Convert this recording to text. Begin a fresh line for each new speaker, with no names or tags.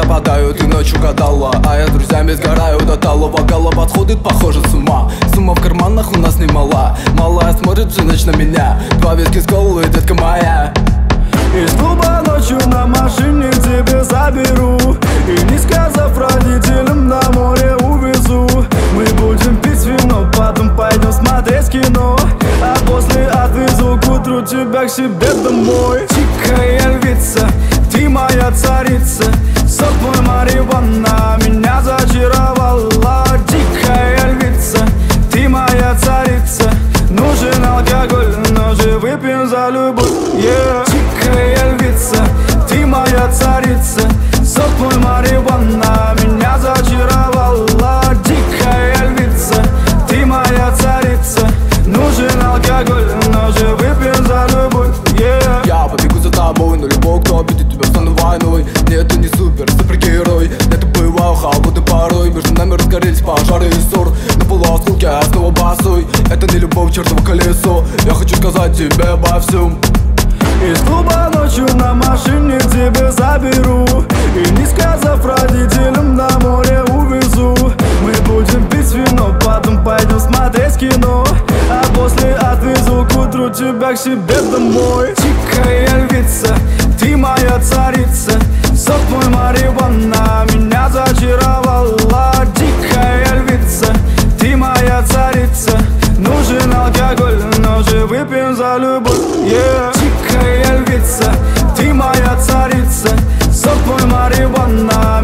пропадаю, ты ночью гадала, а я с друзьями сгораю до талого. Голова подходит, похоже, с ума. Сумма в карманах у нас немала. Малая смотрит всю ночь на меня. 2 виски с колой, детка моя.
Из клуба ночью на машине тебе заберу, и не сказав родителям, на море увезу. Мы будем пить вино, потом пойдем смотреть кино, а после отвезу к утру тебя к себе домой. Дикая львица, ты моя царица, сок мой марихуана меня зачаровала. Дикая львица, ты моя царица, нужен алкоголь, но же выпьем за любовь, yeah. Дикая львица, ты моя царица, сок мой марихуана меня зачаровала. Дикая львица, ты моя царица, нужен алкоголь, но же выпьем за любовь, yeah.
Я побегу за тобой, но любой, кто обидит тебя, стану войной. Нет, ты не супергерой, это боевая холодной порой. Между нами разгорелись пожары и ссор. На полуосколке я снова босой. Это не любовь, чертово колесо. Я хочу сказать тебе обо всем.
Из клуба ночью на машине тебе заберу, и не сказав родителям, на море увезу. Мы будем пить вино, потом пойдем смотреть кино, а после отвезу к утру тебя к себе домой. Дикая львица, ты моя царица, сок мой марихуана меня зачаровала. Дикая львица, ты моя царица, нужен алкоголь, но же выпьем за любовь, yeah. Дикая львица, ты моя царица, сок мой марихуана